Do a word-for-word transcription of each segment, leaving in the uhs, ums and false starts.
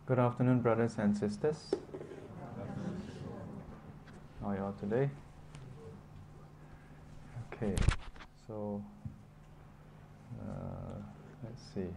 Good afternoon, brothers and sisters. How are you all today? Okay, so uh, let's see.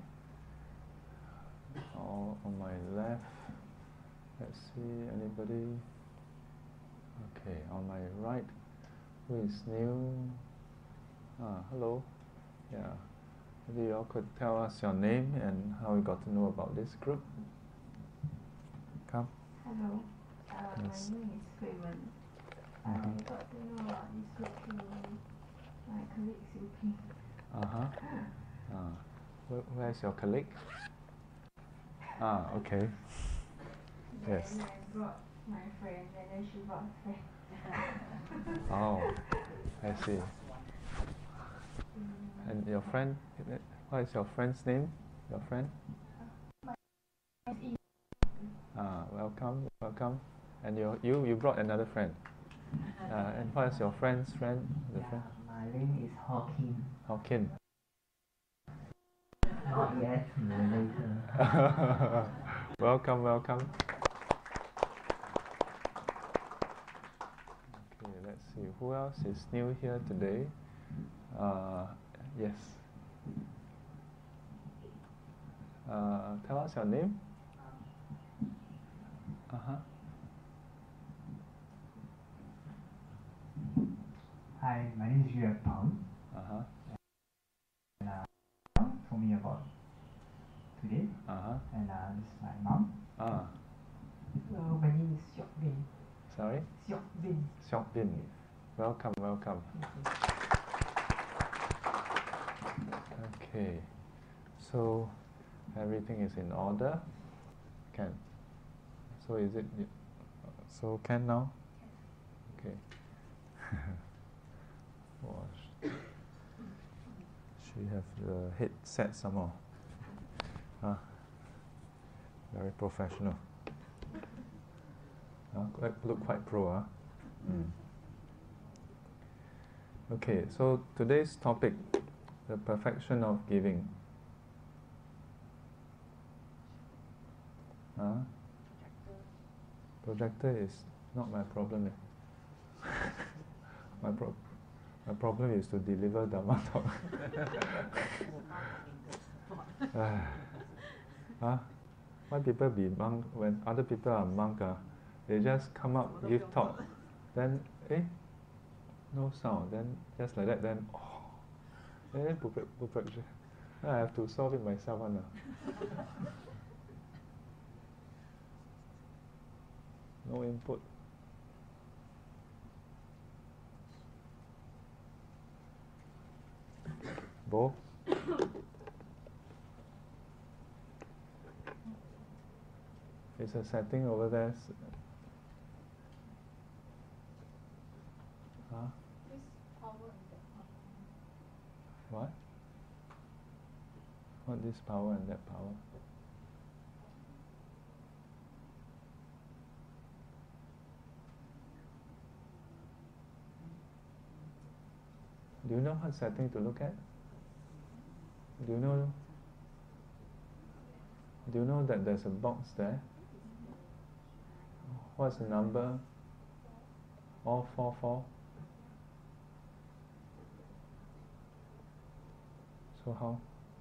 All on my left. Let's see, anybody? Okay, on my right. Who is new? Ah, hello. Yeah. Maybe you all could tell us your name and how you got to know about this group. Come. Hello, uh, Yes. my name is Hui Wen. I Uh-huh. got to know about this group through my colleague Siu Ping. Uh-huh. Ah. Where, where's your colleague? Ah, okay. Then Yes. I brought my friend, and then she brought a friend. Oh, I see. And your friend, what is your friend's name? Your friend? Ah, welcome, welcome. And you, you, you brought another friend. Uh, and what is your friend's friend? The Yeah, friend? my name is Hawking. Hawkin. Not yet, later. Welcome, welcome. Okay, let's see. Who else is new here today? Uh, yes. Uh, tell us your name. Uh-huh. Hi, my name is Yue Peng. Uh-huh. And uh, told me about today. Uh-huh. And uh, this is my mom. Ah, Hello, my name is Siok Bin. sorry? Siok Bin. Siok Bin. Welcome, welcome. Okay. So, everything is in order? Can. So is it, so can now? Okay. Wash. She have the headset some more. Ah, very professional. Ah, quite, look quite pro, huh? Mm. Okay, so today's topic, the perfection of giving. Huh? Projector is not my problem. Eh? my, pro my problem is to deliver Dhamma talk. uh, huh? Why people be monk when other people are monk? Uh, they just come up, give talk, then eh, no sound, then just like that, then oh, then perfection. I have to solve it myself, one. No input. Bo? It's a setting over there. Huh? This power and that power. What? What this power and that power? Do you know what setting to look at? Do you know? Do you know that there's a box there? What's the number? All four four. So how?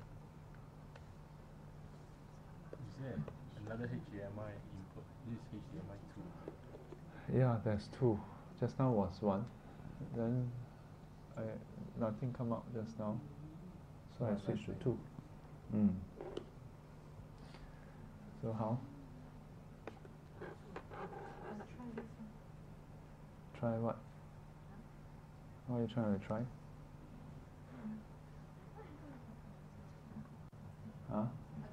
You said another H D M I input. This is H D M I two. Yeah, there's two. Just now was one. Then I nothing come out just now. So I switched to two. Mm. So how? Let's try this one. Try what? What are you trying to try? Huh?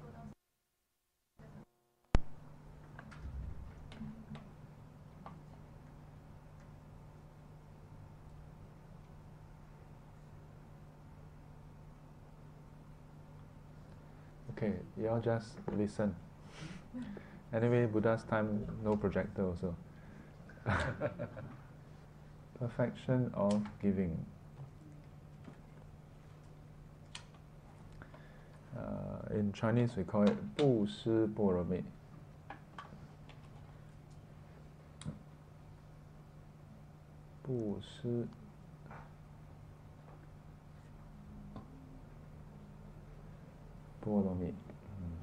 Okay, you all just listen. Anyway, Buddha's time, no projector also. Perfection of giving. Uh, in Chinese we call it 布施般若蜜. 布施，波罗蜜。嗯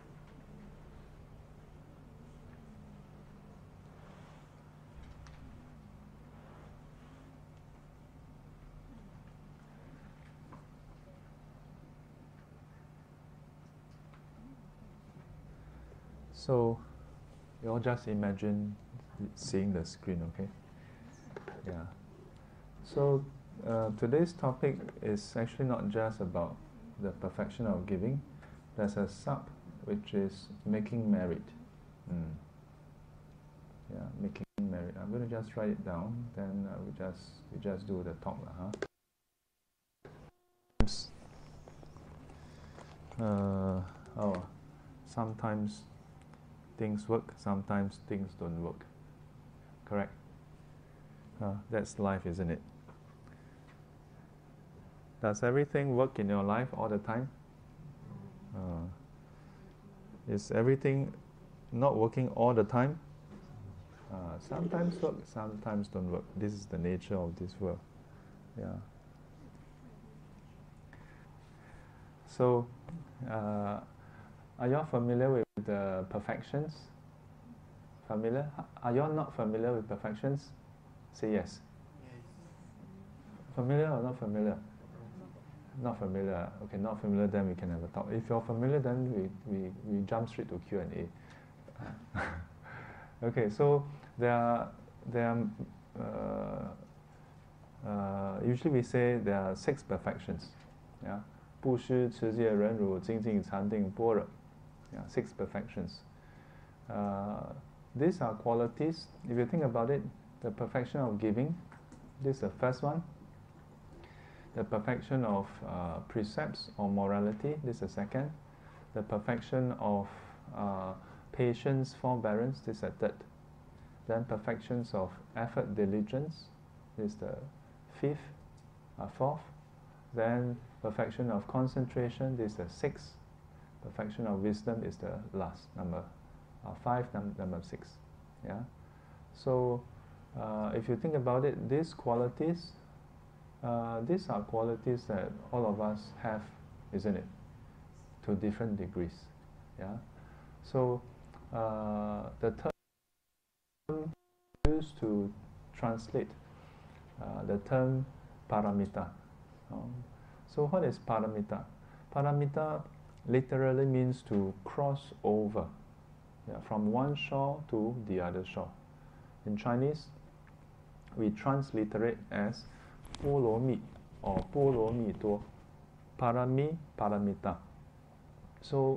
So, you all just imagine seeing the screen, okay? Yeah. So, uh, today's topic is actually not just about the perfection of giving. There's a sub which is making merit. Mm. Yeah, making merit. I'm going to just write it down. Then uh, we just we just do the talk, huh? Uh, oh, sometimes things work, sometimes things don't work. Correct? Uh, that's life, isn't it? Does everything work in your life all the time? Uh, is everything not working all the time? Uh, sometimes work, sometimes don't work. This is the nature of this world. Yeah. So, uh, are you all familiar with the perfections? Familiar? Are you all not familiar with perfections? Say yes. Yes. Familiar or not familiar? Not familiar. Okay, not familiar, then we can have a talk. If you're familiar, then we, we, we jump straight to Q and A. Okay, so there are, there are uh, uh, usually we say there are six perfections. Yeah, 布施、持戒、忍辱、精进、禅定、般若. Yeah, six perfections. Uh, these are qualities. If you think about it, the perfection of giving, this is the first one. The perfection of uh, precepts or morality, this is the second. The perfection of uh, patience, forbearance, this is the third. Then perfections of effort, diligence, this is the fifth, uh, fourth. Then perfection of concentration, this is the sixth. Perfection of wisdom is the last number, uh, five, num number six. Yeah. So uh, if you think about it, these qualities, uh, these are qualities that all of us have, isn't it? To different degrees. Yeah. So uh, the term used to translate uh, the term paramita. Um, so what is paramita? Paramita literally means to cross over, yeah, from one shore to the other shore. In Chinese, we transliterate as 波罗蜜 or 波罗蜜多, parami, paramita. So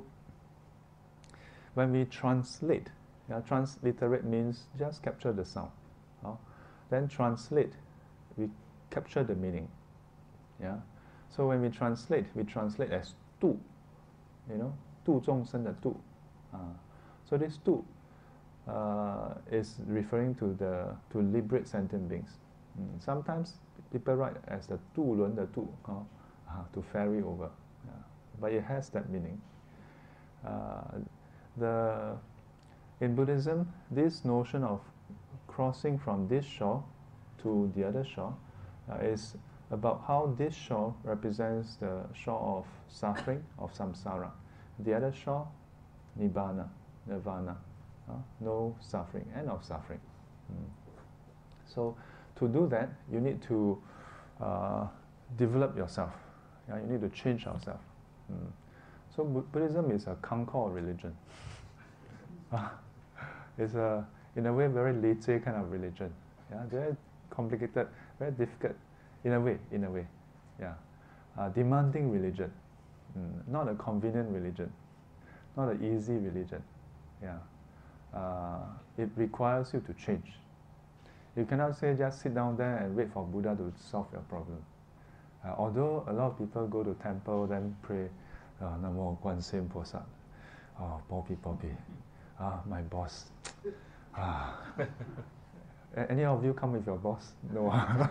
when we translate, yeah, transliterate means just capture the sound. Uh, then translate, we capture the meaning. Yeah. So when we translate, we translate as 度. You know, 度众生的度. Uh, so this 度 uh, is referring to the to liberate sentient beings. Mm, sometimes people write as the 渡轮的渡, uh, uh, to ferry over. Yeah. But it has that meaning. Uh, the in Buddhism, this notion of crossing from this shore to the other shore uh, is about how this shore represents the shore of suffering, of samsara. The other shore, nibbana, nirvana, uh, no suffering, end of suffering. Mm. So to do that, you need to uh, develop yourself. Yeah, you need to change yourself. Mm. So Bu Buddhism is a Concord religion. It's a, in a way, very leceh kind of religion. Yeah, very complicated, very difficult. In a way, in a way, yeah. Uh, demanding religion, mm, not a convenient religion, not an easy religion, yeah. Uh, it requires you to change. You cannot say just sit down there and wait for Buddha to solve your problem. Uh, although a lot of people go to temple, then pray, uh, Namo Guan Yin菩萨, oh, Bobby, Bobby, ah, my boss. Ah. Any of you come with your boss? No.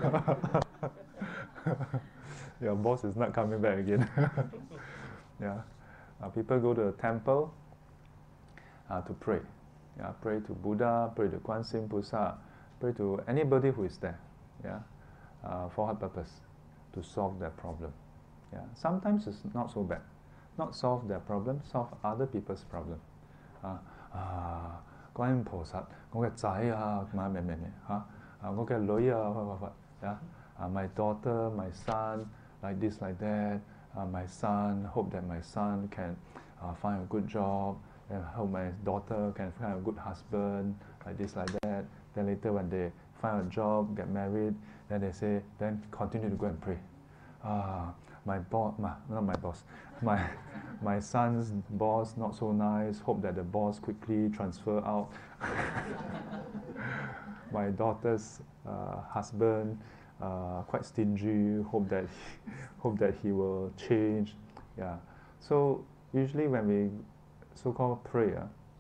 Your boss is not coming back again. Yeah. Uh, people go to the temple uh, to pray. Yeah, pray to Buddha, pray to Guan Yin菩萨, pray to anybody who is there. yeah, uh, for what purpose? To solve their problem. Yeah, sometimes it's not so bad. Not solve their problem, solve other people's problem. Uh, 啊，觀音菩薩，我嘅仔啊，乜乜乜乜嚇，啊我嘅女啊，乜乜乜，yeah, uh, my daughter, my son, like this, like that. Uh, my son, hope that my son can uh, find a good job, and hope my daughter can find a good husband, like this, like that. Then later when they find a job, get married, then they say, then continue to go and pray. Ah, my boss, my, not my boss, my my son's boss not so nice. Hope that the boss quickly transfer out. My daughter's uh, husband uh, quite stingy. Hope that he, hope that he will change. Yeah. So usually when we so-called pray,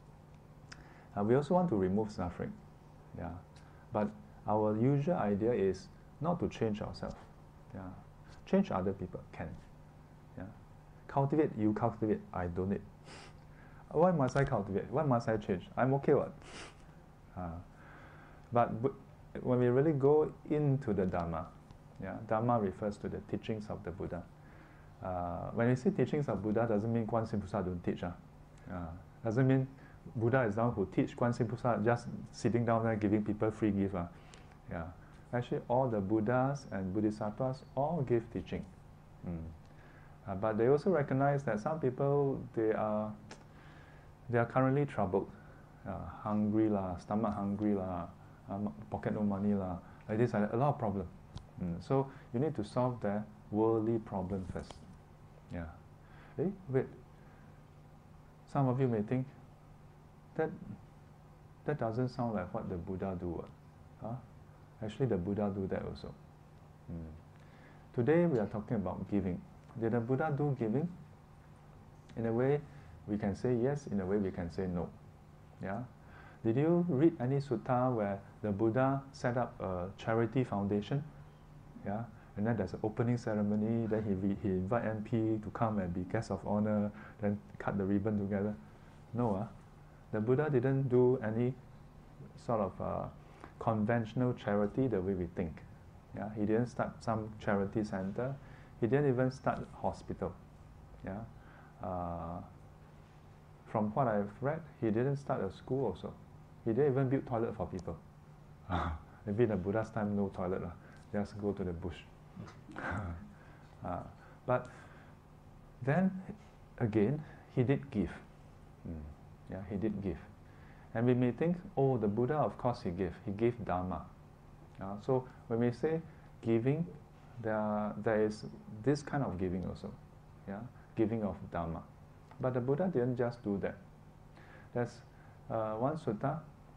uh, uh, we also want to remove suffering. Yeah. But our usual idea is not to change ourselves. Yeah. Change other people can. Yeah. Cultivate, you cultivate, I don't need. Why must I cultivate? Why must I change? I'm okay what? Uh, but when we really go into the Dharma, yeah, Dharma refers to the teachings of the Buddha. Uh, when we say teachings of Buddha, doesn't mean Guan Yin菩薩 don't teach. Uh. Uh, doesn't mean Buddha is the one who teach Guan Yin菩薩 just sitting down there giving people free gift. Uh. Yeah. Actually, all the Buddhas and Bodhisattvas all give teaching. Mm. Uh, but they also recognize that some people, they are, they are currently troubled. Uh, hungry lah, stomach hungry lah, um, pocket no money lah, like this, like that, a lot of problems. Mm. So you need to solve their worldly problem first. Yeah. Eh, wait. Some of you may think that that doesn't sound like what the Buddha do. Uh. Huh? Actually, the Buddha do that also. Mm. Today we are talking about giving. Did the Buddha do giving? In a way, we can say yes. In a way, we can say no. Yeah. Did you read any sutta where the Buddha set up a charity foundation? Yeah. And then there's an opening ceremony. Then he he invite M P to come and be guest of honor. Then cut the ribbon together. No. Uh. The Buddha didn't do any sort of uh, conventional charity the way we think. Yeah, he didn't start some charity center. He didn't even start a hospital. Yeah, uh, from what I've read, he didn't start a school also. He didn't even build toilet for people. Maybe in the Buddha's time, no toilet lah. Just go to the bush. uh, but then again, he did give. Mm. Yeah, he did give. And we may think, oh, the Buddha, of course he gave. He gave Dharma. Uh, so when we say giving, there, are, there is this kind of giving also. Yeah, giving of Dharma. But the Buddha didn't just do that. There's uh, one sutta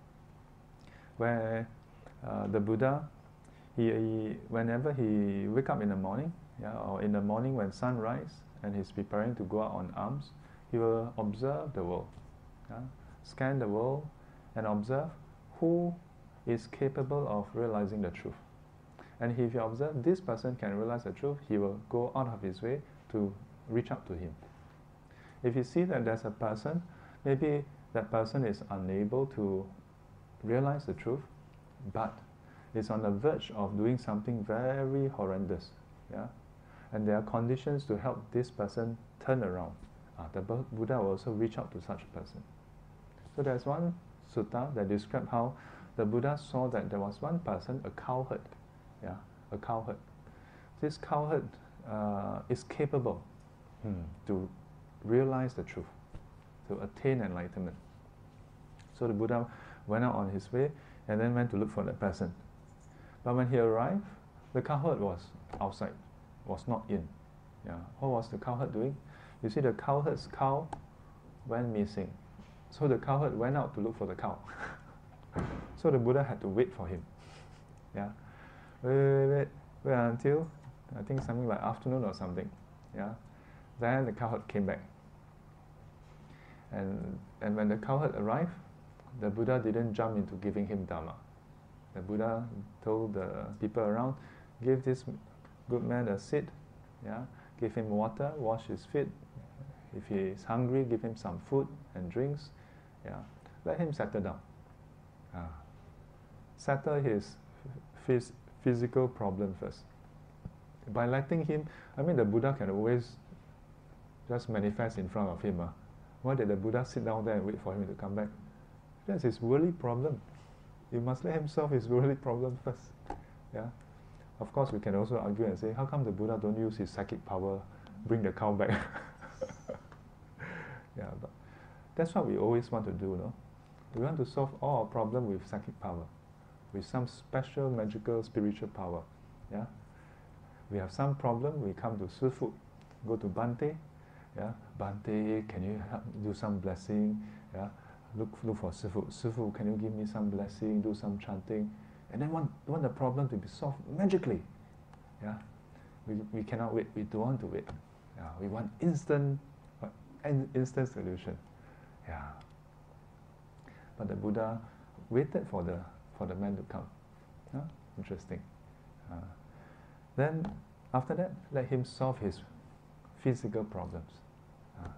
where uh, the Buddha, he, he, whenever he wake up in the morning, yeah, or in the morning when sun rise and he's preparing to go out on alms, he will observe the world. Yeah? Scan the world and observe who is capable of realizing the truth. And if you observe this person can realize the truth, he will go out of his way to reach out to him. If you see that there's a person, maybe that person is unable to realize the truth, but is on the verge of doing something very horrendous, yeah? And there are conditions to help this person turn around. Uh, the Buddha will also reach out to such a person. So there's one sutta that describes how the Buddha saw that there was one person, a cowherd, yeah, a cowherd. This cowherd uh, is capable hmm, to realize the truth, to attain enlightenment. So the Buddha went out on his way and then went to look for that person. But when he arrived, the cowherd was outside, was not in. Yeah. What was the cowherd doing? You see, the cowherd's cow went missing. So the cowherd went out to look for the cow. So the Buddha had to wait for him. Yeah. Wait, wait, wait, wait until, I think something like afternoon or something. Yeah. Then the cowherd came back. And, and when the cowherd arrived, the Buddha didn't jump into giving him Dharma. The Buddha told the people around, give this good man a seat, yeah, give him water, wash his feet. If he is hungry, give him some food and drinks. Yeah, let him settle down. Uh, settle his phys physical problem first. By letting him, I mean the Buddha can always just manifest in front of him. Uh. Why did the Buddha sit down there and wait for him to come back? That's his worldly problem. You must let him solve his worldly problem first. Yeah. Of course, we can also argue and say, how come the Buddha don't use his psychic power, bring the cow back? Yeah, but that's what we always want to do, no? We want to solve all our problems with psychic power, with some special, magical, spiritual power. Yeah. We have some problem, we come to Sifu, go to Bante. Yeah, Bante, can you help do some blessing? Yeah, look look for Sifu. Sifu, can you give me some blessing? Do some chanting, and then want want the problem to be solved magically. Yeah, we we cannot wait. We don't want to wait. Yeah, we want instant, uh, instant solution. Yeah. But the Buddha waited for the for the man to come. Yeah? Interesting. Uh, then after that, let him solve his physical problems. Uh.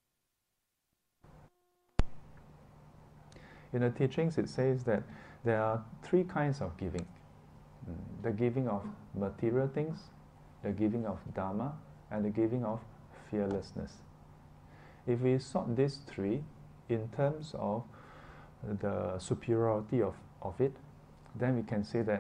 In the teachings, it says that there are three kinds of giving: mm, the giving of material things, the giving of Dharma, and the giving of fearlessness. If we sort these three in terms of the superiority of, of it, then we can say that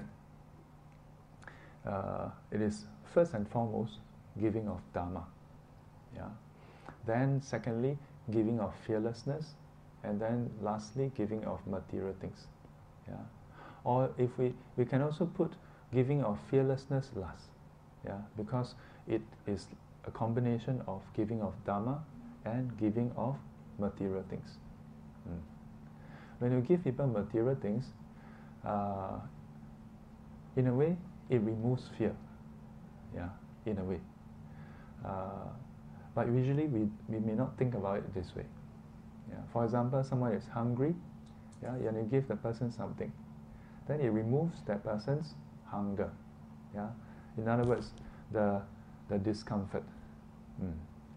uh, it is first and foremost giving of Dharma. Yeah. Then secondly, giving of fearlessness, and then lastly, giving of material things. Yeah. Or if we, we can also put giving of fearlessness last. Yeah, because it is a combination of giving of Dharma and giving of material things. Mm. When you give people material things, uh, in a way, it removes fear. Yeah, in a way. Uh, but usually we, we may not think about it this way. Yeah. For example, someone is hungry, yeah, and you give the person something. Then it removes that person's hunger. Yeah. In other words, the, the discomfort. Mm.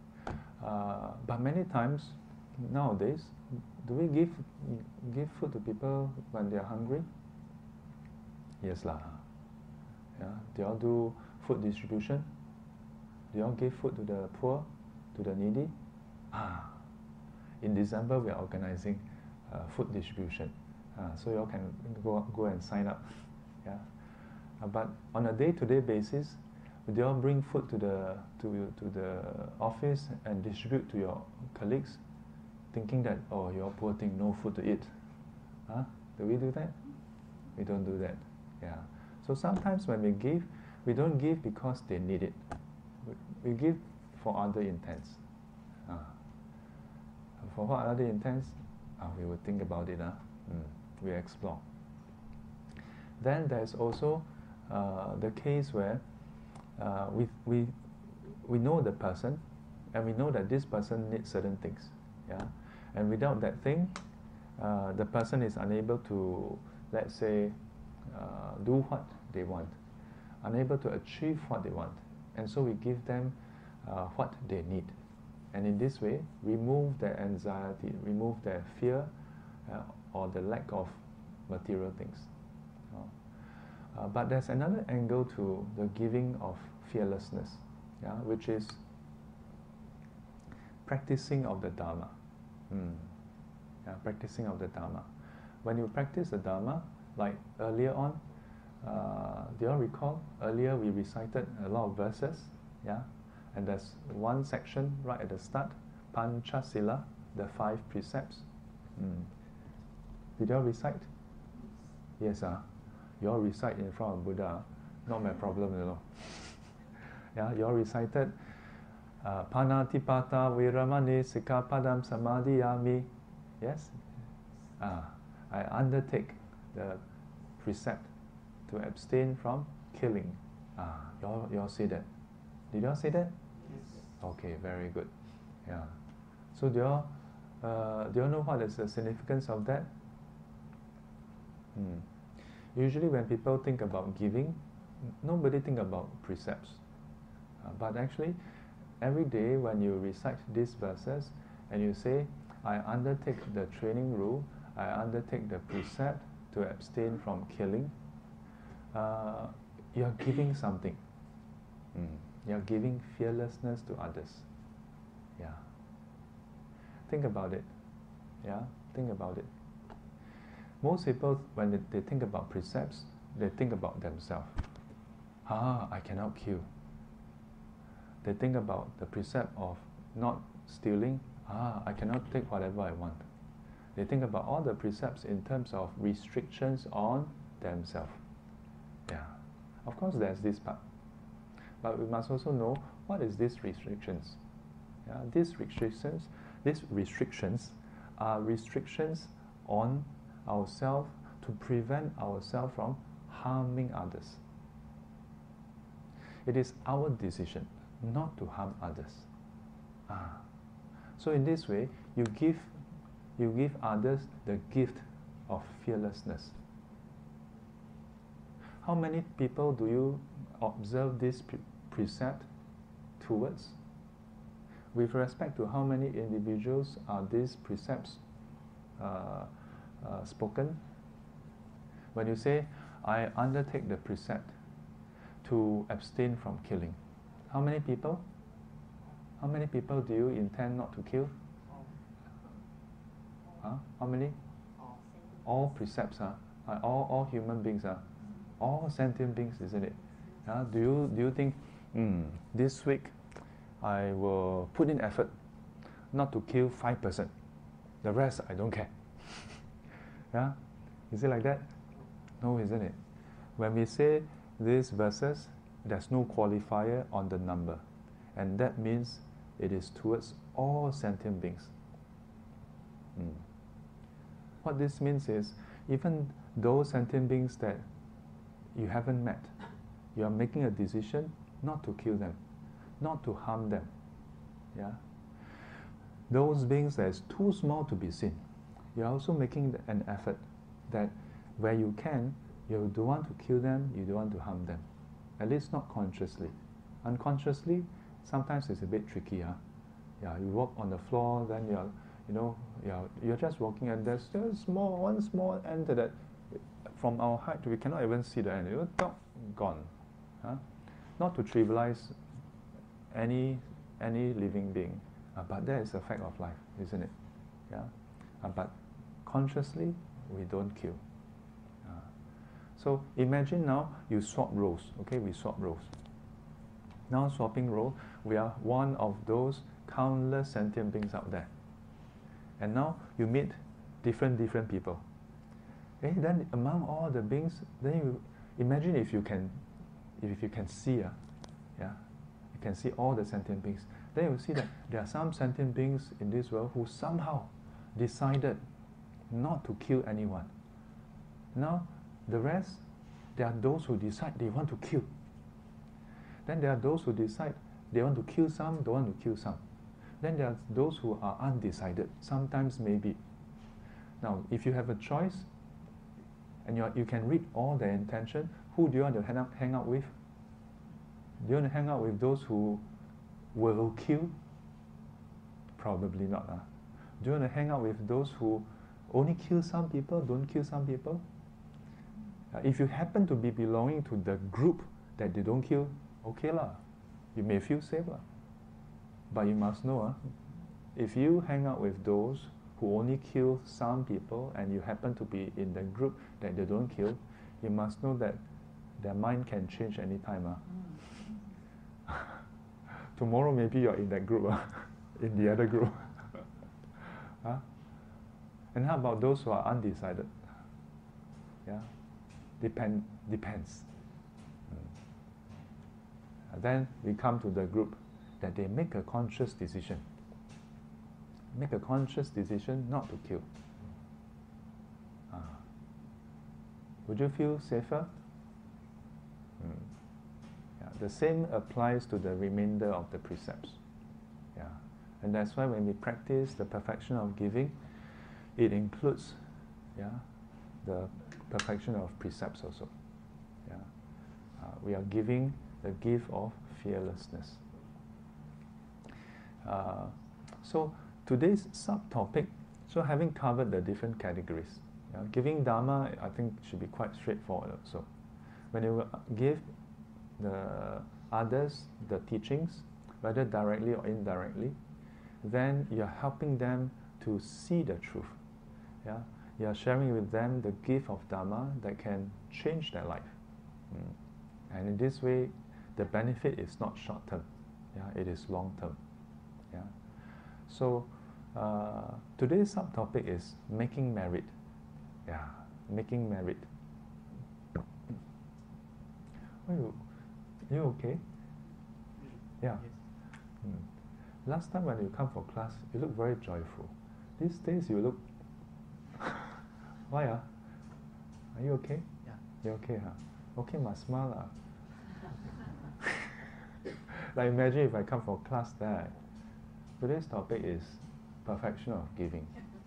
Uh, but many times, nowadays, do we give give food to people when they are hungry? Yes lah. Yeah. Do you all do food distribution? Do you all give food to the poor, to the needy? Ah. In December we are organizing uh, food distribution, uh, so you all can go go and sign up. Yeah. Uh, but on a day-to-day basis, do you all bring food to the to to the office and distribute to your colleagues, thinking that, oh, you're poor thing, no food to eat? Huh? Do we do that? We don't do that. Yeah. So sometimes when we give, we don't give because they need it. We, we give for other intents. Uh, for what other intents? Uh, we will think about it. Uh. Mm, we explore. Then there's also uh, the case where uh, we, we, we know the person, and we know that this person needs certain things. Yeah? And without that thing, uh, the person is unable to, let's say, uh, do what they want, unable to achieve what they want. And so we give them uh, what they need. And in this way, remove their anxiety, remove their fear, uh, or the lack of material things. Uh, but there's another angle to the giving of fearlessness, yeah, which is practicing of the Dharma. Mm. Yeah, practicing of the Dharma. When you practice the Dharma, like earlier on, uh, do you all recall? Earlier we recited a lot of verses, yeah, and there's one section right at the start, Panchasila, the five precepts. Mm. Did you all recite? Yes, ah. Uh, you all recite in front of Buddha, not my problem, you know. Yeah, you all recited uh, Panatipata Viramani Sikkhapadam Samadhiyami. Yes? Uh, I undertake the precept to abstain from killing. Ah, you all, you all say that. Did you all say that? Yes. Okay, very good. Yeah. So do you all, uh, do you all know what is the significance of that? Hmm. Usually when people think about giving, nobody think about precepts. Uh, but actually, every day when you recite these verses and you say, I undertake the training rule, I undertake the precept to abstain from killing, uh, you are giving something. Mm. You are giving fearlessness to others. Yeah. Think about it. Yeah. Think about it. Most people, when they, they think about precepts, they think about themselves. Ah, I cannot kill. They think about the precept of not stealing. Ah, I cannot take whatever I want. They think about all the precepts in terms of restrictions on themselves. Yeah. Of course, there's this part. But we must also know what is these restrictions. Yeah, these restrictions, these restrictions are restrictions on ourselves to prevent ourselves from harming others. It is our decision not to harm others. Ah. So in this way, you give, you give others the gift of fearlessness. How many people do you observe this pre precept towards? With respect to how many individuals are these precepts uh, uh, spoken? When you say, I undertake the precept to abstain from killing, how many people? How many people do you intend not to kill? Huh? How many? All precepts, huh? Uh, all, all human beings, huh? All sentient beings, isn't it? Uh, do you do you think, mm, this week I will put in effort not to kill five percent. The rest I don't care. Yeah? Is it like that? No, isn't it? When we say these verses, there's no qualifier on the number. And that means it is towards all sentient beings. Mm. What this means is, even those sentient beings that you haven't met, you are making a decision not to kill them, not to harm them. Yeah? Those beings that is too small to be seen, you are also making an effort that where you can, you don't want to kill them, you don't want to harm them. At least not consciously. Unconsciously, sometimes it's a bit tricky. Huh? Yeah, you walk on the floor, then you're, you know, you're, you're just walking and there's just small, one small ant that from our height we cannot even see the ant. You're gone. Huh? Not to trivialize any any living being, uh, but that is a fact of life, isn't it? Yeah. Uh, but consciously, we don't kill. Uh, so imagine now you swap roles. Okay, we swap roles. Now swapping role, we are one of those countless sentient beings out there. And now you meet different different people. Eh, then among all the beings, then you imagine if you can, if you can see, uh, yeah, you can see all the sentient beings. Then you will see that there are some sentient beings in this world who somehow decided not to kill anyone. Now, the rest, there are those who decide they want to kill. Then there are those who decide they want to kill some, don't want to kill some. Then there are those who are undecided, sometimes maybe. Now, if you have a choice, and you, are, you can read all their intention, who do you want to hang out, hang out with? Do you want to hang out with those who will kill? Probably not. Huh? Do you want to hang out with those who only kill some people, don't kill some people? Uh, if you happen to be belonging to the group that they don't kill, okay lah, you may feel safe lah. But you must know, uh, if you hang out with those who only kill some people and you happen to be in the group that they don't kill, you must know that their mind can change anytime. Uh. Tomorrow maybe you're in that group, uh, in the other group. Huh? And how about those who are undecided? Yeah, Depend, depends. Mm. Then we come to the group that they make a conscious decision. Make a conscious decision not to kill. Ah. Would you feel safer? Mm. Yeah. The same applies to the remainder of the precepts. Yeah. And that's why when we practice the perfection of giving, it includes, yeah, the perfection of precepts also. Yeah. Uh, we are giving the gift of fearlessness. Uh, so today's subtopic, so having covered the different categories, yeah, giving Dharma I think should be quite straightforward also. When you give the others, the teachings, whether directly or indirectly, then you're helping them to see the truth. Yeah? You're sharing with them the gift of Dharma that can change their life. Mm. And in this way, the benefit is not short term. Yeah? It is long term. Yeah? So, uh, today's subtopic is making merit. Yeah, making merit. Are you, you okay? Yeah. Yes. Mm. Last time when you come for class, you look very joyful. These days you look. Why ah? Are you okay? Yeah. You okay huh? Okay, must smile lah. Like imagine if I come for class there. Today's topic is perfection of giving.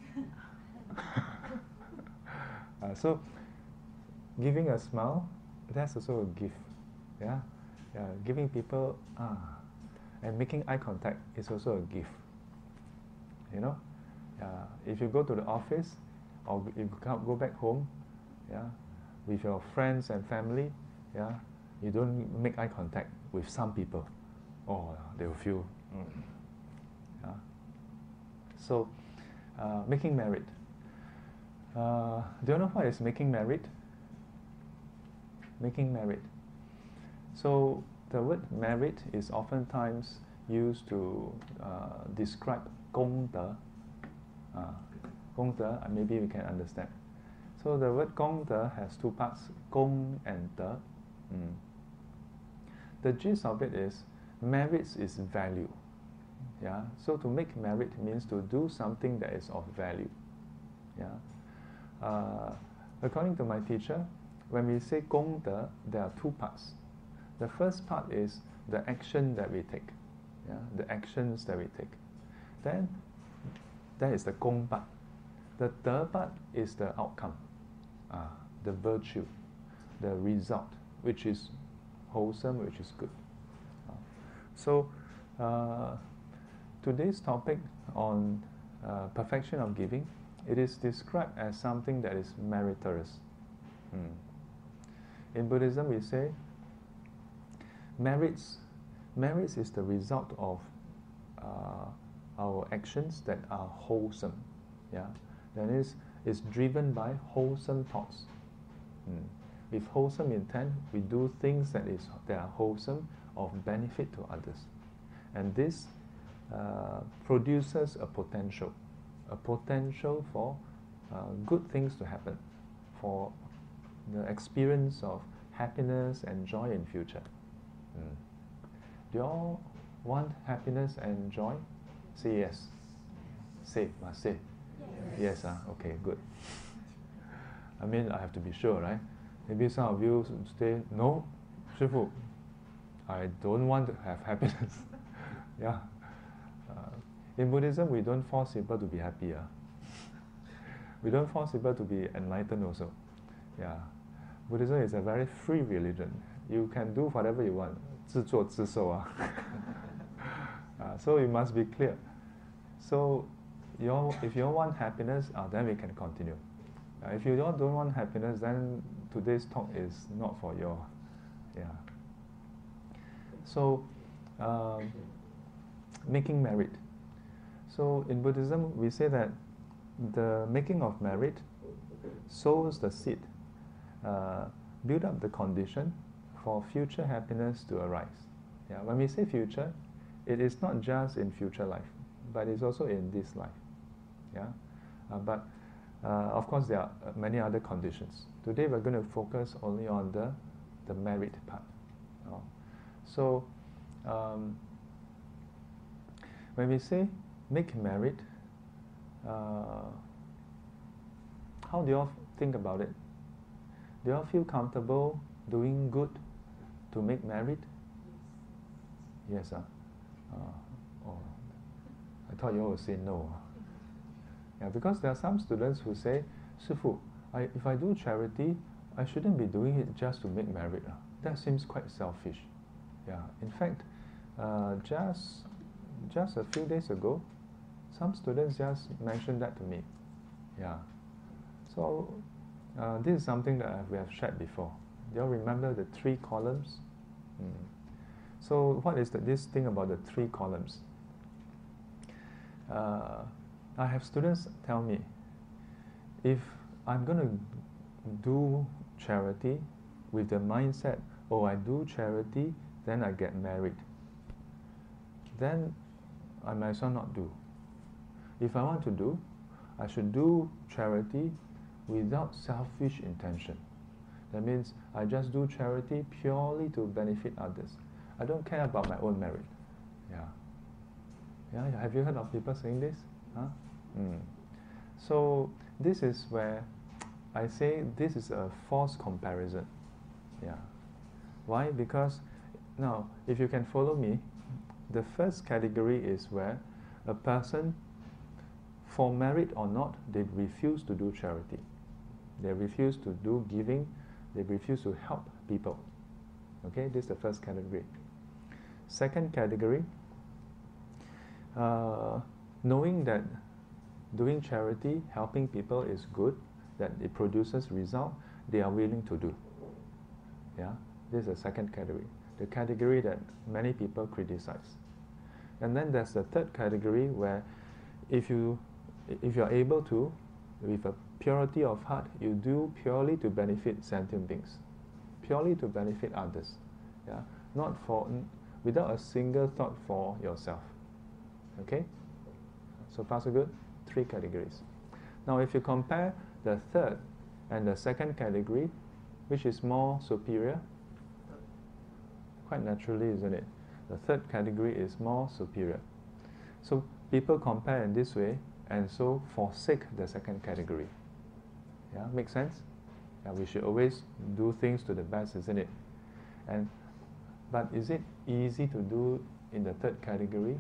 uh, so, giving a smile, that's also a gift. Yeah, yeah. Giving people ah, and making eye contact is also a gift. You know, uh, if you go to the office or if you come, go back home, yeah, with your friends and family, yeah, you don't make eye contact with some people. Oh, they will feel. Mm, yeah. So, uh, making merit. Uh, do you know what is making merit? Making merit. So, the word merit is oftentimes used to uh, describe 功德. Uh, 功德, uh, maybe we can understand. So, the word 功德 has two parts, 功 and 德. Mm. The gist of it is, merits is value. Yeah. So to make merit means to do something that is of value. Yeah. Uh, according to my teacher, when we say 功德, there are two parts. The first part is the action that we take. Yeah. The actions that we take. Then that is the 功 part. The 德 part is the outcome, uh, the virtue, the result, which is wholesome, which is good. Uh, so. Uh, Today's topic on uh, perfection of giving, it is described as something that is meritorious. Mm. In Buddhism, we say merits. Merits is the result of uh, our actions that are wholesome. Yeah, that is, is driven by wholesome thoughts. Mm. With wholesome intent, we do things that is that are wholesome, of benefit to others, and this Uh, produces a potential, a potential for uh, good things to happen, for the experience of happiness and joy in future. Mm. Do you all want happiness and joy? Say yes. Say, must say. Yes, yes ah, okay, good. I mean, I have to be sure, right? Maybe some of you say, no, Shifu, I don't want to have happiness. Yeah. In Buddhism, we don't force people to be happy. Uh. We don't force people to be enlightened also. Yeah. Buddhism is a very free religion. You can do whatever you want. 自作自受, uh. uh, so you must be clear. So you all, if you all want happiness, uh, then we can continue. Uh, if you all don't want happiness, then today's talk is not for you. Yeah. So, um, making merit. So in Buddhism, we say that the making of merit sows the seed, uh, build up the condition for future happiness to arise. Yeah, when we say future, it is not just in future life, but it's also in this life. Yeah, uh, but uh, of course there are many other conditions. Today we're going to focus only on the the merit part. You know? So um, when we say make merit, uh, how do you all think about it? Do you all feel comfortable doing good to make merit? Yes, huh? Uh, oh, I thought you all would say no. Yeah, because there are some students who say, Shifu, I, if I do charity, I shouldn't be doing it just to make merit. Uh. That seems quite selfish. Yeah, in fact, uh, just just a few days ago, some students just mentioned that to me. Yeah. So uh, this is something that we have shared before. Do you all remember the three columns? Mm. So what is the, this thing about the three columns? Uh, I have students tell me, if I'm going to do charity with the mindset, oh, I do charity, then I get married, then I might as well not do. If I want to do, I should do charity without selfish intention. That means I just do charity purely to benefit others. I don't care about my own merit. Yeah. Yeah, have you heard of people saying this? Huh? Mm. So this is where I say this is a false comparison. Yeah. Why? Because now, if you can follow me, the first category is where a person, for merit or not, they refuse to do charity. They refuse to do giving. They refuse to help people. Okay, this is the first category. Second category, uh, knowing that doing charity, helping people is good, that it produces result, they are willing to do. Yeah, this is the second category, the category that many people criticize. And then there's the third category where if you if you are able to, with a purity of heart, you do purely to benefit sentient beings, purely to benefit others. Yeah, not for without a single thought for yourself. Okay? So far so good? Three categories. Now if you compare the third and the second category, which is more superior? Quite naturally, isn't it? The third category is more superior. So people compare in this way and so forsake the second category. Yeah, make sense? Yeah, we should always do things to the best, isn't it? And but is it easy to do in the third category?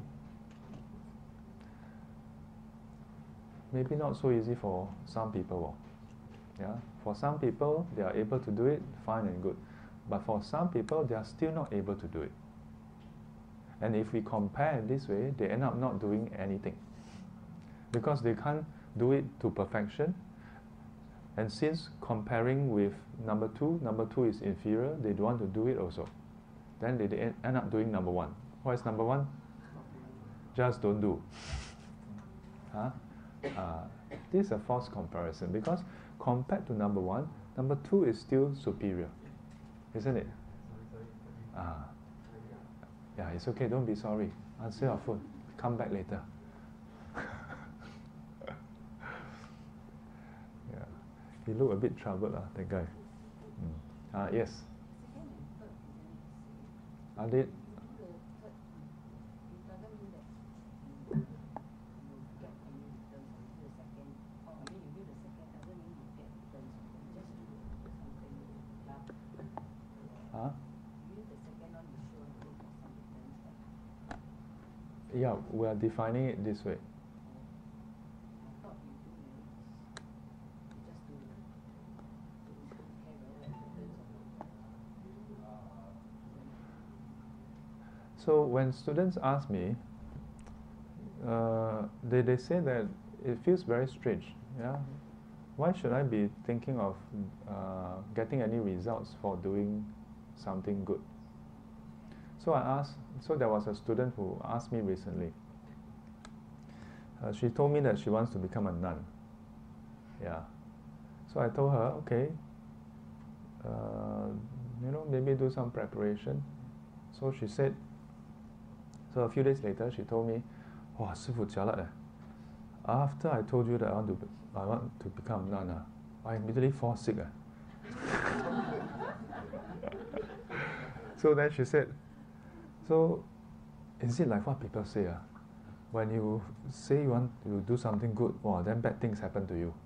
Maybe not so easy for some people. Yeah, for some people they are able to do it, fine and good. But for some people they are still not able to do it. And if we compare in this way, they end up not doing anything. Because they can't do it to perfection. And since comparing with number two, number two is inferior, they don't want to do it also. Then they, they end up doing number one. What is number one? Just don't do. Huh? Uh, this is a false comparison because compared to number one, number two is still superior. Isn't it? Ah. Yeah, it's okay, don't be sorry. Answer your phone. Come back later. Yeah. He looked a bit troubled, uh, that guy. Mm. Ah, yes. Are they? Huh? Yeah, we are defining it this way. So when students ask me, uh, they, they say that it feels very strange. Yeah, why should I be thinking of uh, getting any results for doing something good? So I asked, so there was a student who asked me recently. Uh, she told me that she wants to become a nun. Yeah. So I told her, okay, uh, you know, maybe do some preparation. So she said, so a few days later, she told me, "Wow, 师父 jialat eh. After I told you that I want to, be, I want to become a nun, uh, I immediately fall sick." Eh. So then she said, so is it like what people say? Uh, when you say you want to do something good, wow, then bad things happen to you.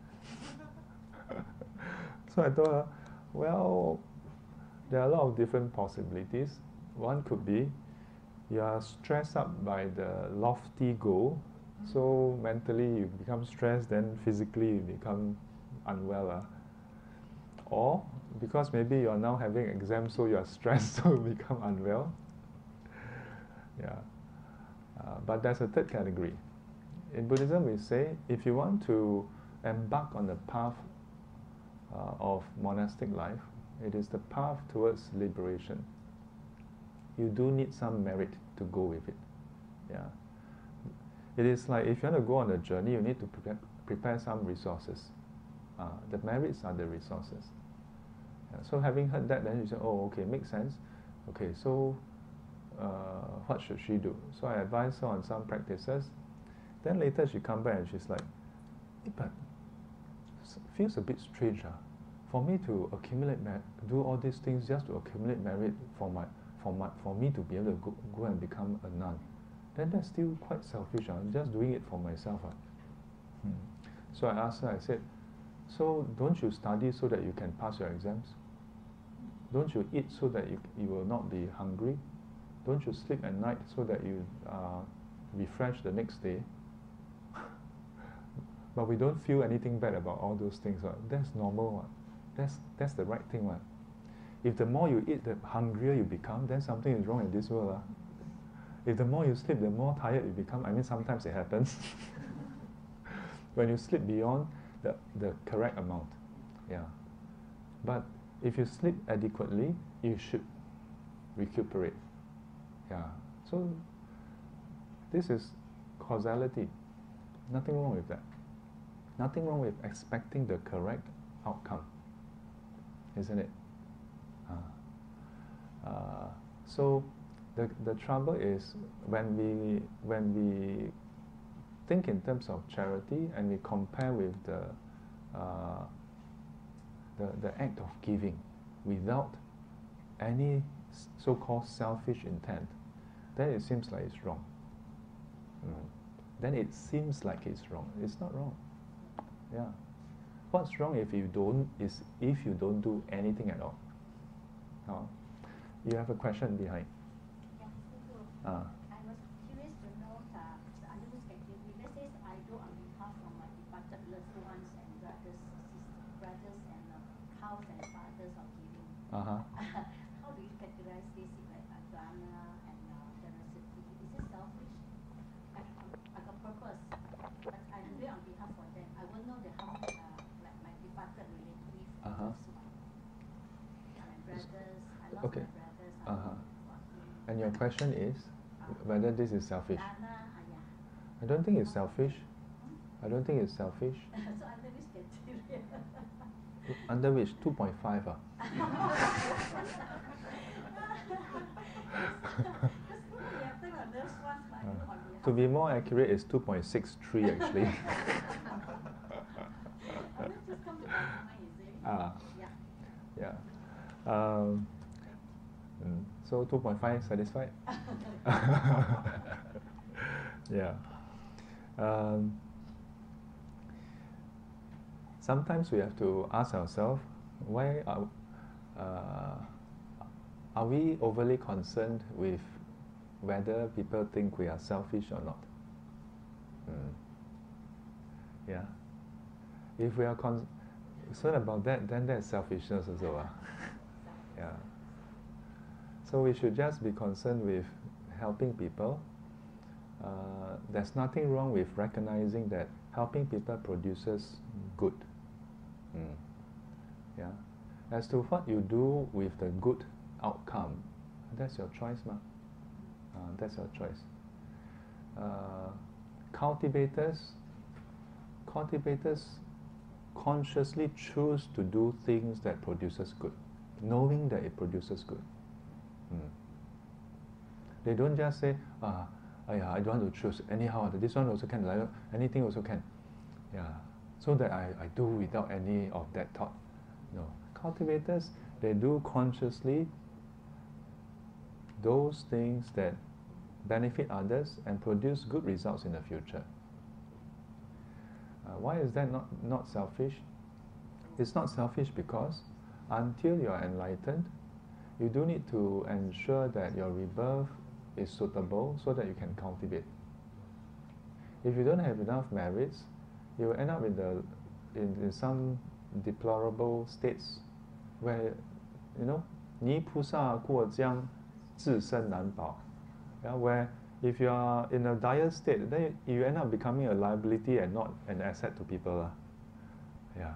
So I told her, well, there are a lot of different possibilities. One could be you are stressed up by the lofty goal, so mentally you become stressed, then physically you become unwell. Uh. Or because maybe you are now having exams, so you are stressed, so you become unwell. Yeah. Uh, but there's a third category. In Buddhism we say, if you want to embark on the path uh, of monastic life, it is the path towards liberation. you do need some merit to go with it. Yeah. It is like if you want to go on a journey, you need to prepare, prepare some resources. Uh, the merits are the resources. Yeah. So having heard that, then you say, oh, okay, makes sense. Okay, so uh, what should she do? So I advise her on some practices. Then later she come back and she's like, eh, but it feels a bit strange. Huh? For me to accumulate, mer do all these things just to accumulate merit for my, for my, for me to be able to go, go and become a nun, then that's still quite selfish. Huh? I'm just doing it for myself. Huh? Hmm. So I asked her, I said, so don't you study so that you can pass your exams? Don't you eat so that you, you will not be hungry? Don't you sleep at night so that you uh, refresh the next day? But we don't feel anything bad about all those things. Right? That's normal. Right? That's, that's the right thing. Right? If the more you eat, the hungrier you become, then something is wrong in this world. Right? If the more you sleep, the more tired you become. I mean, sometimes it happens. When you sleep beyond the, the correct amount. Yeah. But if you sleep adequately, you should recuperate. Yeah. So this is causality. Nothing wrong with that. Nothing wrong with expecting the correct outcome, isn't it? Uh, uh, so the the trouble is when we when we think in terms of charity and we compare with the uh, the the act of giving without any so-called selfish intent, then it seems like it's wrong. Mm. Then it seems like it's wrong. It's not wrong. Yeah. What's wrong if you don't is if you don't do anything at all? Oh. You have a question behind. Yeah, thank you. Uh. I was curious to know uh, the under whose category. Let's say I do on behalf of my departed loved ones and brothers, sisters, brothers and uh, cows and fathers of giving. Uh-huh. How do you categorize this? Like uh, dana and uh, generosity? Is it selfish? I, I got purpose, but I do it on behalf of them. I won't know the how uh, like my departed relative. Uh-huh. My brothers. I lost Okay. my brothers. Uh-huh. And your question is whether this is selfish? Dana, uh, yeah. I don't think it's selfish. I don't think it's selfish. So under which criteria? Under which? two point five ah? To be more accurate, it's two point six three actually. Ah, yeah. Um, mm, so two point five satisfied? Yeah. Um, sometimes we have to ask ourselves, why are, uh, are we overly concerned with whether people think we are selfish or not? Mm. Yeah. If we are concerned about that, then that's selfishness also. Uh. Yeah. So we should just be concerned with helping people. Uh, there's nothing wrong with recognizing that helping people produces good. Mm. Yeah. As to what you do with the good outcome, that's your choice, ma. Uh, that's your choice. Uh, cultivators, cultivators consciously choose to do things that produces good, knowing that it produces good. Mm. They don't just say, ah, yeah, I don't want to choose anyhow. This one also can, like, anything also can. Yeah, so that I, I do without any of that thought. No, cultivators, they do consciously those things that benefit others and produce good results in the future. Uh, why is that not, not selfish? It's not selfish because until you are enlightened, you do need to ensure that your rebirth is suitable so that you can cultivate. If you don't have enough merits, you will end up in, the, in, in some deplorable states where, you know, 泥菩萨过江自身难保. Yeah, where if you are in a dire state, then you end up becoming a liability and not an asset to people. Uh. Yeah.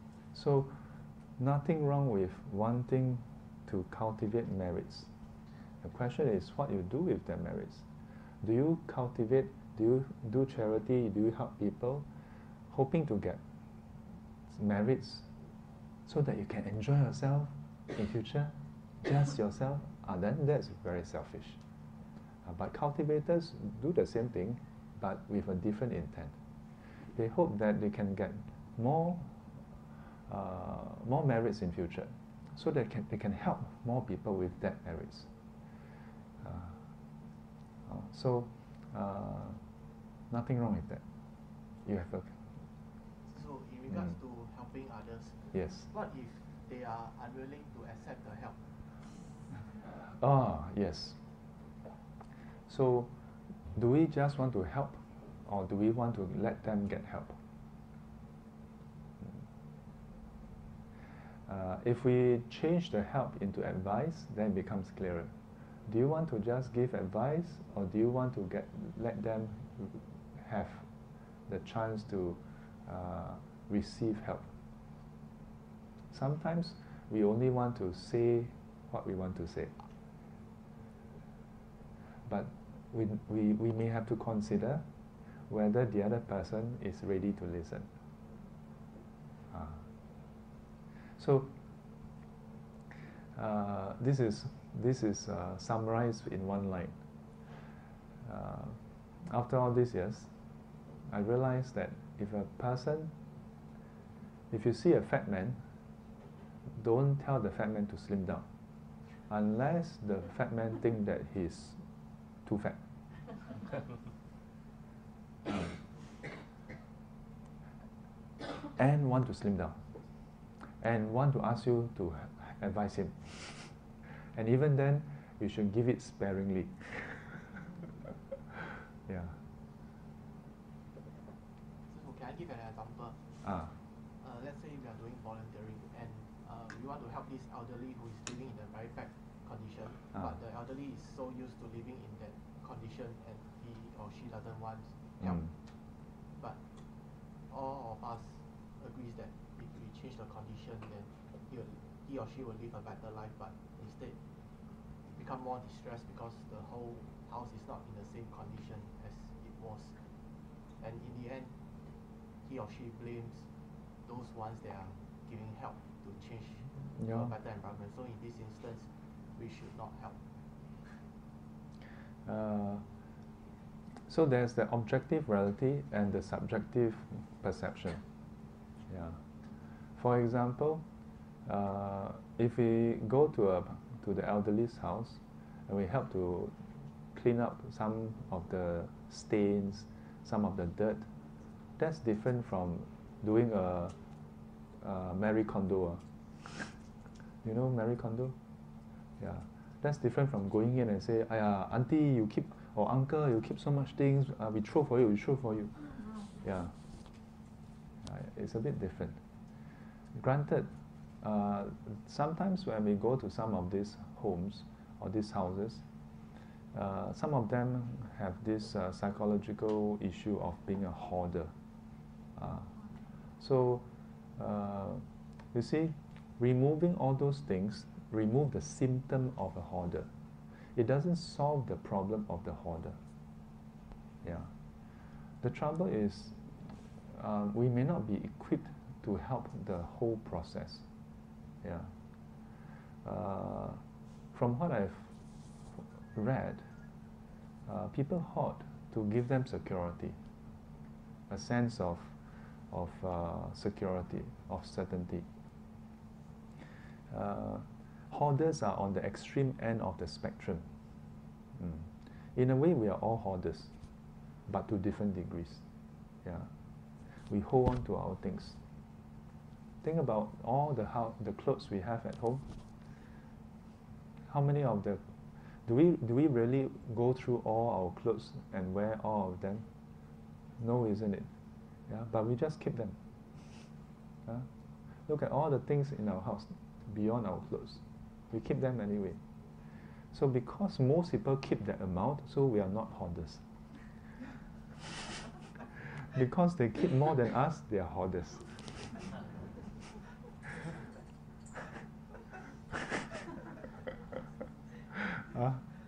So, nothing wrong with wanting to cultivate merits. The question is what you do with their merits. Do you cultivate, do you do charity, do you help people, hoping to get merits so that you can enjoy yourself in future, just yourself? Ah, then that's very selfish. Uh, but cultivators do the same thing, but with a different intent. They hope that they can get more, uh, more merits in future, so that can, they can help more people with that merits. Uh, uh, so, uh, nothing wrong with that. You have a So, in regards Mm. to helping others, yes. what if they are unwilling to accept the help? Ah, yes. So, do we just want to help, or do we want to let them get help? Uh, if we change the help into advice, then it becomes clearer. Do you want to just give advice, or do you want to get let them have the chance to uh, receive help? Sometimes we only want to say what we want to say, but we, we, we may have to consider whether the other person is ready to listen. Ah. So uh, this is this is uh, summarized in one line. Uh, after all these years, I realized that if a person, if you see a fat man, don't tell the fat man to slim down, unless the fat man think that he's too fat. And want to slim down, and want to ask you to advise him. And even then, you should give it sparingly. Yeah. So, can I give an example? Ah. Uh, let's say we are doing volunteering and uh, we want to help this elderly who is living in a very bad condition, Ah. but the elderly is so used to living in that condition and he or she doesn't want help. Mm. But all of us agrees that if we change the condition, then he, will, he or she will live a better life, but instead become more distressed because the whole house is not in the same condition as it was. And in the end, he or she blames those ones that are giving help to change to Yeah. a better environment. So in this instance, we should not help. Uh, so there's the objective reality and the subjective perception. Yeah. For example, uh, if we go to a to the elderly's house and we help to clean up some of the stains, some of the dirt, that's different from doing a, a Marie Kondo. You know Marie Kondo? Yeah. That's different from going in and say, "Aya, auntie, you keep, or uncle, you keep so much things. Uh, we throw for you, we throw for you." Yeah. Uh, it's a bit different. Granted, uh, sometimes when we go to some of these homes or these houses, uh, some of them have this uh, psychological issue of being a hoarder. Uh, so, uh, you see, removing all those things, remove the symptom of a hoarder. It doesn't solve the problem of the hoarder. Yeah. The trouble is, uh, we may not be equipped to help the whole process. Yeah. Uh, from what I've read, uh, people hoard to give them security, a sense of of uh, security, of certainty. Uh, hoarders are on the extreme end of the spectrum. Mm. In a way, we are all hoarders, but to different degrees. Yeah, we hold on to our things. Think about all the how the clothes we have at home. How many of the do we do we really go through all our clothes and wear all of them? No, isn't it? Yeah, but we just keep them. Yeah? Look at all the things in our house beyond our clothes. We keep them anyway. So because most people keep that amount, so we are not hoarders. Because they keep more than us, they are hoarders. Huh?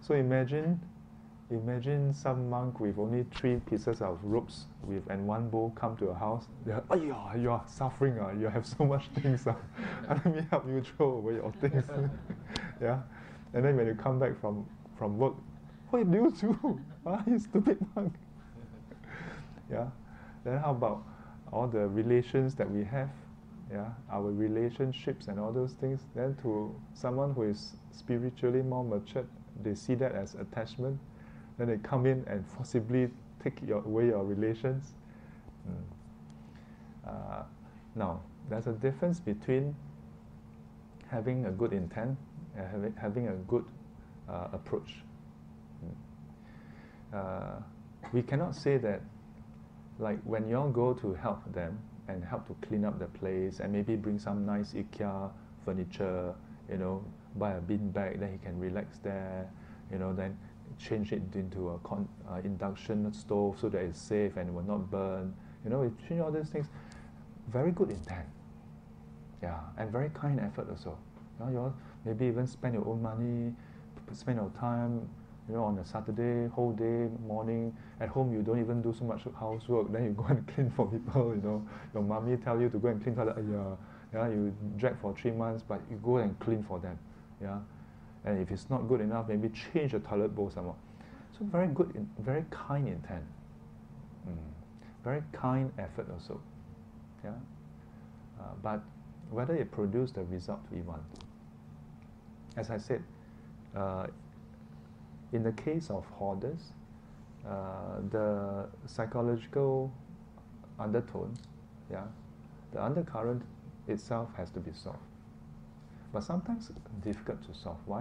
So imagine, imagine some monk with only three pieces of ropes with and one bowl come to your house. They're, oh, yeah, you are suffering. Uh, you have so much things. Uh. Let me help you throw away your things. Yeah, and then when you come back from from work, what do you do? Ah, you stupid monk. Yeah. Then how about all the relations that we have? Yeah, our relationships and all those things. Then to someone who is spiritually more matured, they see that as attachment. Then they come in and forcibly take your, away your relations. Mm. Uh, now, there's a difference between having a good intent and having, having a good uh, approach. Mm. Uh, we cannot say that, like when you all go to help them and help to clean up the place and maybe bring some nice IKEA furniture, you know, buy a bean bag, then he can relax there, you know, then change it into a con uh, induction stove so that it's safe and will not burn. You know, we change all these things. Very good intent. Yeah, and very kind effort also. You know, you all maybe even spend your own money, spend your time, you know, on a Saturday, whole day, morning, at home you don't even do so much housework, then you go and clean for people, you know. Your mommy tell you to go and clean toilet, yeah, yeah, you drag for three months, but you go and clean for them, yeah. And if it's not good enough, maybe change the toilet bowl somewhere. So very good, in, very kind intent. Mm. Very kind effort also, yeah. Uh, but whether it produces the result we want. As I said, uh, in the case of hoarders, uh, the psychological undertone, yeah, the undercurrent itself has to be solved. But sometimes it's difficult to solve. Why?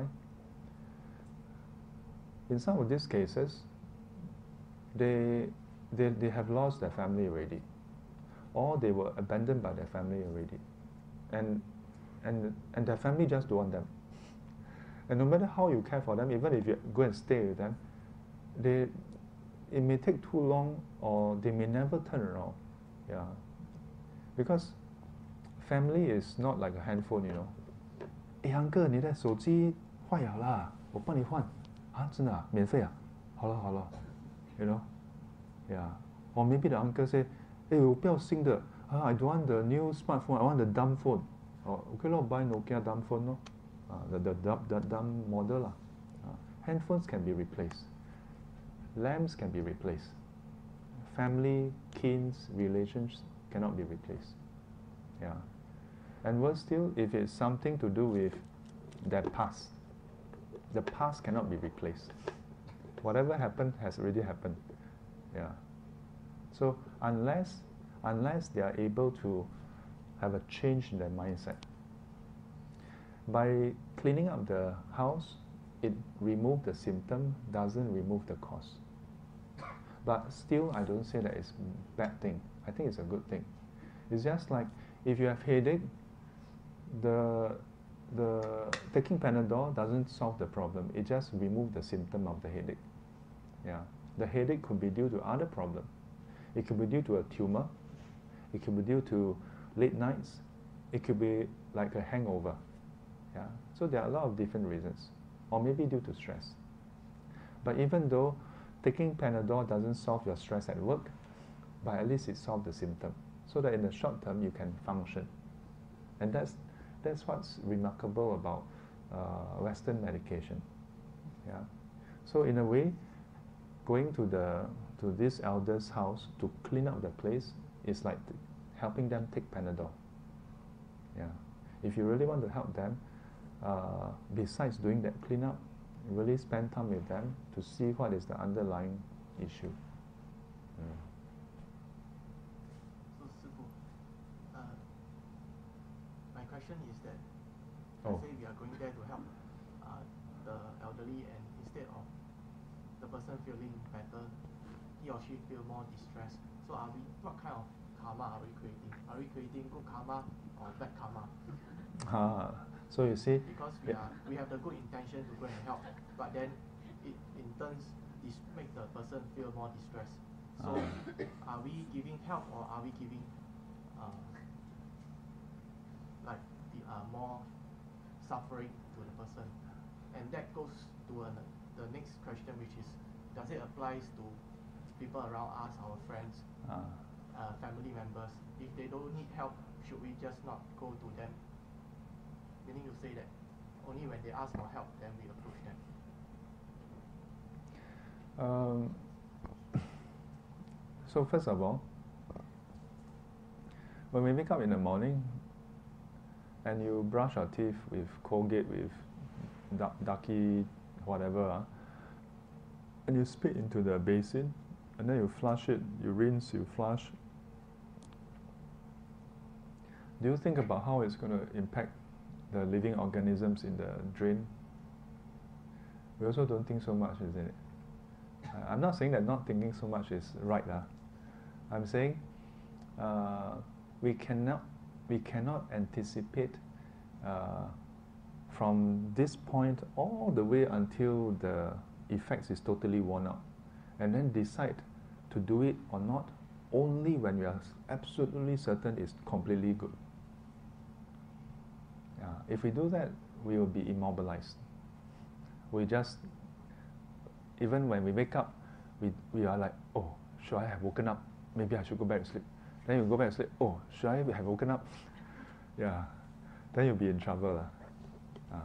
In some of these cases, they, they, they have lost their family already, or they were abandoned by their family already, and, and, and their family just don't want them. And no matter how you care for them, even if you go and stay with them, they, it may take too long, or they may never turn around. Yeah, because family is not like a handphone, you know. Hey uncle, 你的手机坏了啦，我帮你换。啊，真的啊，免费啊？好了好了 you know, yeah. Or maybe the uncle say, 哎，我不要新的啊 I don't want the new smartphone, I want the dumb phone. Oh, okay, lor, buy Nokia dumb phone, no? Uh, the, the, the, the dumb model. Uh. Handphones can be replaced. Lamps can be replaced. Family, kins, relations cannot be replaced. Yeah. And worse still, if it's something to do with their past, the past cannot be replaced. Whatever happened has already happened. Yeah. So unless, unless they are able to have a change in their mindset, by cleaning up the house, it removes the symptom, doesn't remove the cause. But still, I don't say that it's a bad thing. I think it's a good thing. It's just like if you have headache, the, the taking Panadol doesn't solve the problem. It just removes the symptom of the headache. Yeah. The headache could be due to other problems. It could be due to a tumor. It could be due to late nights. It could be like a hangover. Yeah. So there are a lot of different reasons, or maybe due to stress. But even though taking Panadol doesn't solve your stress at work, but at least it solves the symptom, so that in the short term you can function. And that's, that's what's remarkable about uh, Western medication. Yeah. So in a way, going to, the, to this elder's house to clean up the place is like helping them take Panadol. Yeah. If you really want to help them, Uh, besides doing that cleanup, really spend time with them to see what is the underlying issue. Mm. So, Sifu, uh, my question is that, Oh. let's say we are going there to help uh, the elderly, and instead of the person feeling better, he or she feel more distressed. So, are we, what kind of karma are we creating? Are we creating good karma or bad karma? Ah. So you see, because we are we have the good intention to go and help, but then it in turns this make the person feel more distressed. So uh. are we giving help, or are we giving uh, like the, uh, more suffering to the person? And that goes to an the next question, which is, does it applies to people around us, our friends, Ah. uh, family members? If they don't need help, should we just not go to them? Meaning to say that only when they ask for help, then we approach them. Um, so first of all, when we wake up in the morning and you brush our teeth with Colgate, with duck, ducky, whatever, uh, and you spit into the basin, and then you flush it, you rinse, you flush. Do you think about how it's going to impact the living organisms in the drain? We also don't think so much, isn't it? Uh, I'm not saying that not thinking so much is right. Uh. I'm saying uh, we cannot we cannot anticipate uh, from this point all the way until the effects is totally worn out, and then decide to do it or not only when we are absolutely certain it's completely good. Uh, if we do that, we will be immobilized. We just, even when we wake up, we, we are like, oh, should I have woken up? Maybe I should go back to sleep. Then you go back to sleep, oh, should I have woken up? Yeah, then you'll be in trouble. Uh,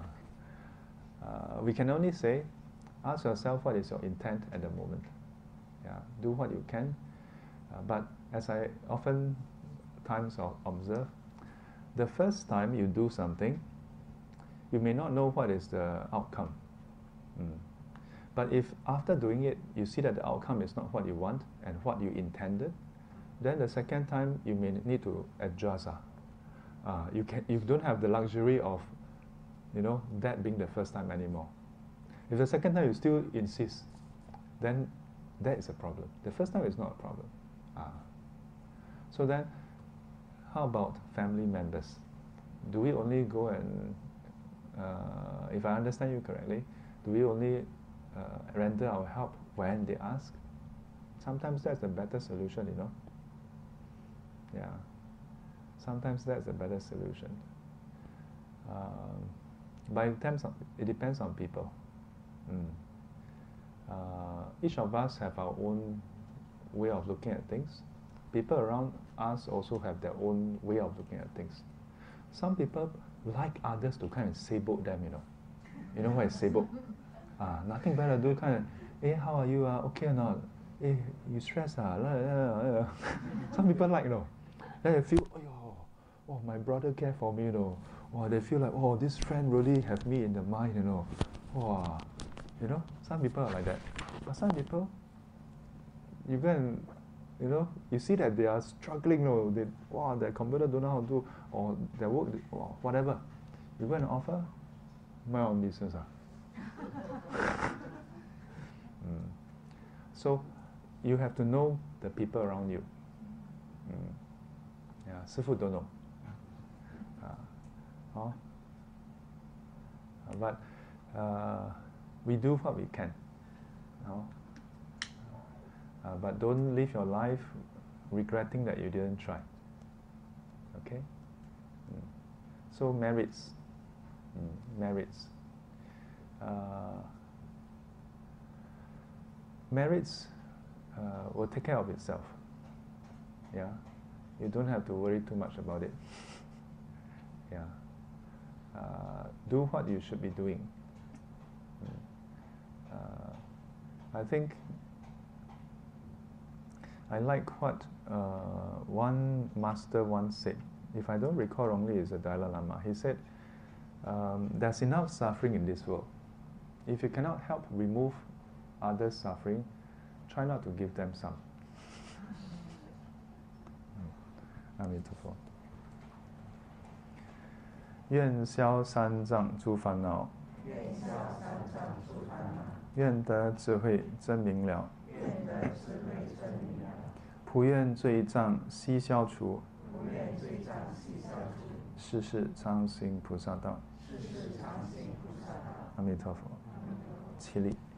uh, we can only say, ask yourself what is your intent at the moment. Yeah, do what you can. Uh, but as I often times observe, the first time you do something, you may not know what is the outcome. Mm. But if after doing it, you see that the outcome is not what you want and what you intended, then the second time you may need to adjust. Uh. Uh, you, can, you don't have the luxury of, you know, that being the first time anymore. If the second time you still insist, then that is a problem. The first time is not a problem. Uh. So then, how about family members? Do we only go and, uh, if I understand you correctly, do we only uh, render our help when they ask? Sometimes that's a better solution, you know. Yeah. Sometimes that's a better solution. Um, but it depends on, it depends on people. Mm. Uh, each of us have our own way of looking at things. People around us also have their own way of looking at things. Some people like others to kind of sayboat them, you know. You know what is sayboat? Ah, nothing better to do, kind of, hey, how are you? Uh, okay or not? Hey, you stressed? Uh? Some people like, you know. Then they feel, oh, oh, my brother care for me, you know. Oh, they feel like, oh, this friend really have me in the mind, you know. Oh, you know, some people are like that. But some people, you go and, you know, you see that they are struggling, you know, they, wow, their computer don't know how to do, or their work, or whatever. You go and offer, my own business. Ah. mm. So, you have to know the people around you. Mm. Yeah, Sifu don't know. Uh, oh. uh, but uh, we do what we can. No? Uh, but don't live your life regretting that you didn't try. Okay? Mm. So merits. Mm, merits. Uh, merits uh, will take care of itself. Yeah? You don't have to worry too much about it. Yeah. Uh, do what you should be doing. Mm. Uh, I think I like what uh, one master once said. If I don't recall wrongly, it's the Dalai Lama. He said, um, there's enough suffering in this world. If you cannot help remove others' suffering, try not to give them some. mm. Amitabha. 愿消三障诸烦恼，愿得智慧真明了，普愿罪障悉消除，世世常行菩萨道。阿弥陀佛。起立。